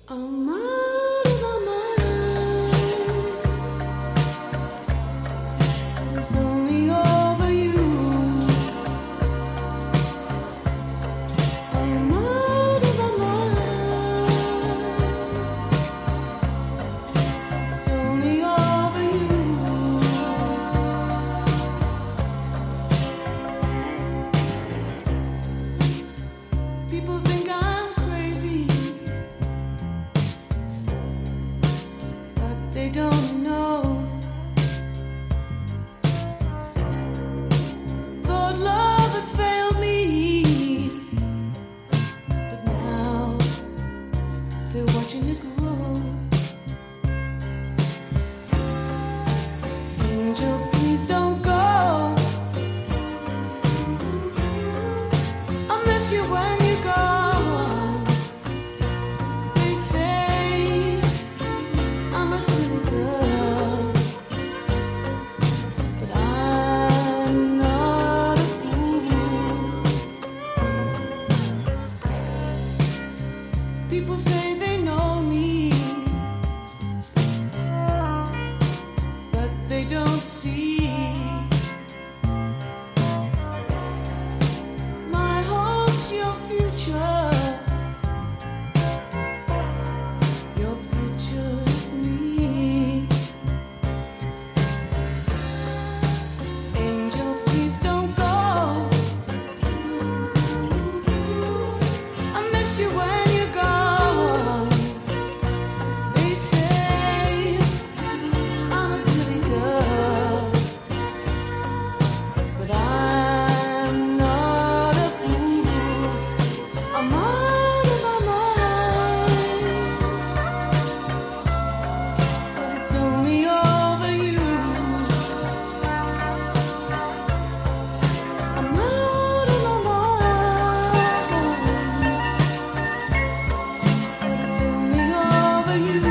I'm out of my mind. It's only over you. I'm out of my mind. It's only over you. People think I'm crazy, but they don't know. Thought love had failed me, but now they're watching it grow. Angel, please don't go. I miss you when you go. They say I'm a silly girl, but I'm not a fool. People say they know me, but they don't see my hopes, your future. Your future is me. Angel, please don't go. I miss you when you go. They say I'm a silly girl, but I'm not a fool. I'm out of my mind, but it's only over you. I'm out of my mind, but it's only over you.